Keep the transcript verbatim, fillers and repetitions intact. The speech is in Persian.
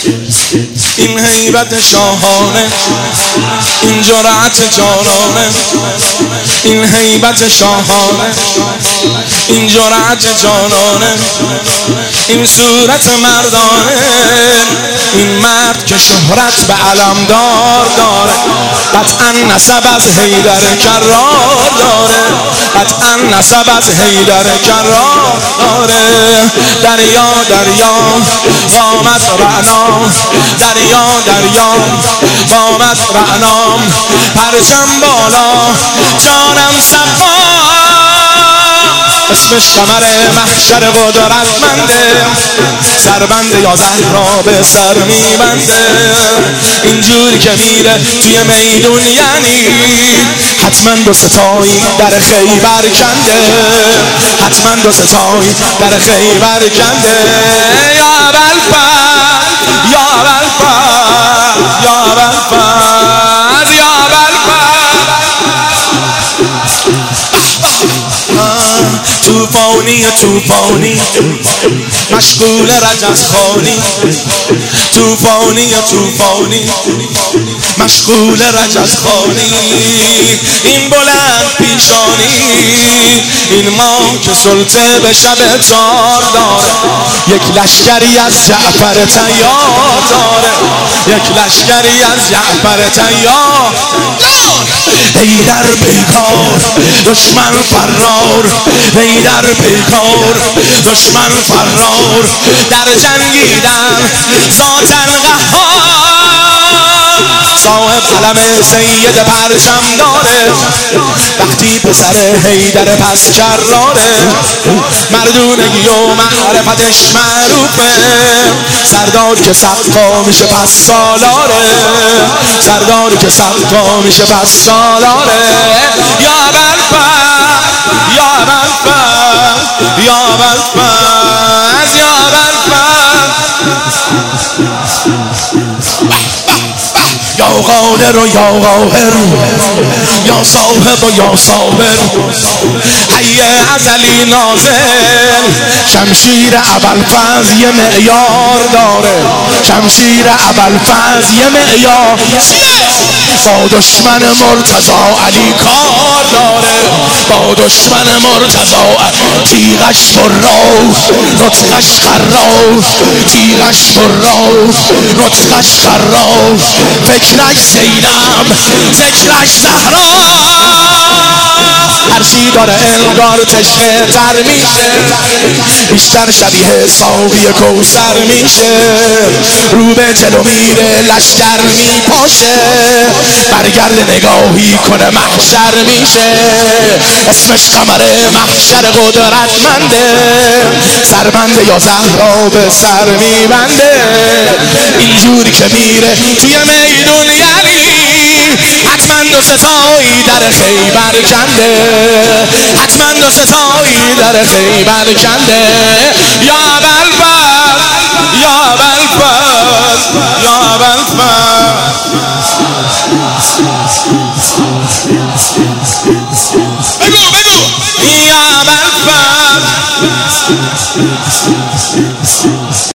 این هیبت شاهانه، این جرأت جانانه، این هیبت شاهانه، این جرأت جانانه، این صورت مردانه، این مرد که شهرت به علمدار داره، قطعا نسب از حیدر کرار داره، قطعا نسب از حیدر کرار داره. دریا دریا آمد رعنام، دریا دریا آمد رعنام، پرچم بالا جانم صفا، اسمش قمر محشر قدرتمنده، سربند یا زهرا به سر میبنده. اینجوری که میره توی میدون یعنی حتما دو ستایی در خیبر کنده، حتما دو ستایی در خیبر کنده. یا ابوالفضل یا ابوالفضل یا ابوالفضل یا توفانی توفانی مشغول رجز خانی، توفانی توفانی مشغول رجز خانی. این بلند پیشانی، این ما که سلطه به شب تار داره، یک لشکری از جعفر تیار داره، یک لشکری از جعفر تیار. حیدر پیکار دشمن فرار، حیدر پیکار دشمن فرار، در جنگیدن ذاتن قهار. صاحب علم سید پرچم داره، وقتی پسر حیدر پس کراره، مردونگی و معرفتش معروفه، سردار که سقا میشه پس سالاره، سردار که سقا میشه پس سالاره. یا ابوالفضل یا ابوالفضل یا ابوالفضل یا ابوالفضل، یا قادر و یا قاهر، یا صاحب و یا صابر، حی ازلی نازل. شمشیر ابوالفضل یه معیار داره، شمشیر ابوالفضل یه معیار، با دشمن مرتضی علی کار داره، با دشمن مرتضی تیغش براش نطقش خراش، تیغش براش نطقش خراش، فکرش زینب ذکرش زهرا. هرچی داره انگار تشنه تر میشه، بیشتر شبیه ساقی کوثر میشه، رو به جلو میره لشکر میپاشه، برگرد نگاهی کنه محشر میشه. اسمش قمر محشر قدرتمنده، سربند یا زهرا به سر میبنده. اینجوری که میره توی میدون یعنی حتما دو ستایی در خیبر کنده، حتما دو ستایی در خیبر کنده. یا ابوالفضل یا ابوالفضل یا ابوالفضل، بگو بگو یا ابوالفضل.